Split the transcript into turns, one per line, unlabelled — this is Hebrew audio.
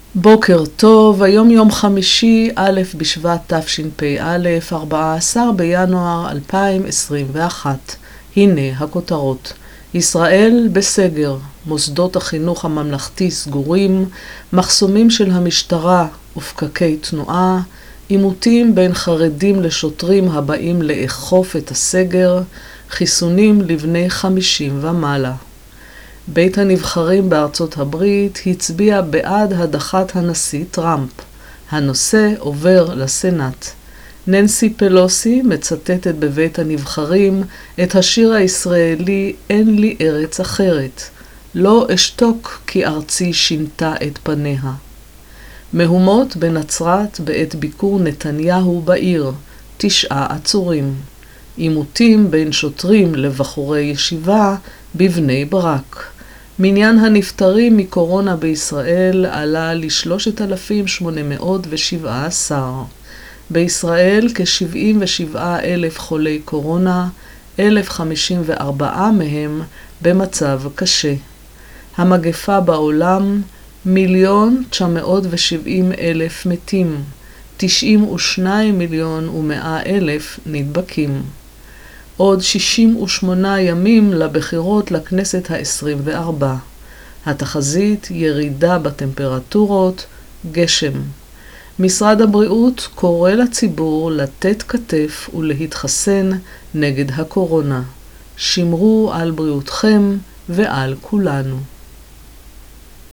בוקר טוב, היום יום חמישי, א' בשבט תשפ"א, 14 בינואר 2021. הנה הכותרות. ישראל בסגר, מוסדות החינוך הממלכתי סגורים, מחסומים של המשטרה ופקקי תנועה, עימותים בין חרדים לשוטרים הבאים לאכוף את הסגר, חיסונים לבני 50 ומעלה. בית הנבחרים בארצות הברית הצביע בעד הדחת הנשיא טראמפ. הנושא עובר לסנאט. ננסי פלוסי מצטטת בבית הנבחרים את השיר הישראלי "אין לי ארץ אחרת". לא אשתוק כי ארצי שינתה את פניה. מהומות בנצרת בעת ביקור נתניהו בעיר. 9 עצורים. עימותים בין שוטרים לבחורי ישיבה בבני ברק. מניין הנפטרים מקורונה בישראל עלה ל-3,817. בישראל כ-77,000 חולי קורונה, 1,054 מהם במצב קשה. המגפה בעולם 1,970,000 מתים, 92,100,000 נדבקים. עוד 68 ימים לבחירות לכנסת ה-24. התחזית ירידה בטמפרטורות, גשם. משרד הבריאות קורא לציבור לתת כתף ולהתחסן נגד הקורונה. שמרו על בריאותכם ועל כולנו.